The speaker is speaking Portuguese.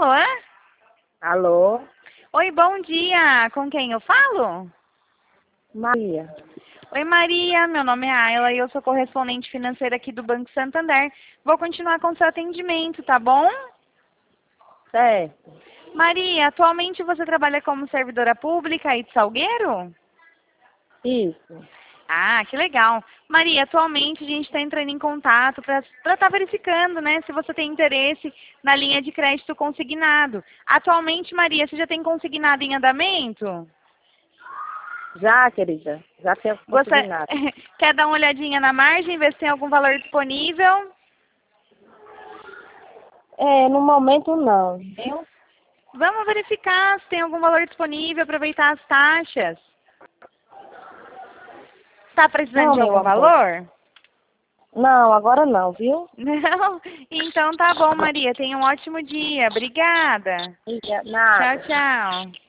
Alô? Alô? Oi, bom dia. Com quem eu falo? Maria. Oi, Maria. Meu nome é Ayla e eu sou correspondente financeira aqui do Banco Santander. Vou continuar com o seu atendimento, tá bom? Certo. Maria, atualmente você trabalha como servidora pública aí de Salgueiro? Isso. Ah, que legal. Maria, atualmente a gente está entrando em contato para estar verificando, né, se você tem interesse na linha de crédito consignado. Atualmente, Maria, você já tem consignado em andamento? Já, querida. Já tenho Você consignado. quer dar uma olhadinha na margem, ver se tem algum valor disponível? No momento não. Viu? Vamos verificar se tem algum valor disponível, aproveitar as taxas. Está precisando Não, de meu algum amor. valor? Não, agora não, viu? Não? Então tá bom, Maria. Tenha um ótimo dia. Obrigada. Tchau, Nada. tchau.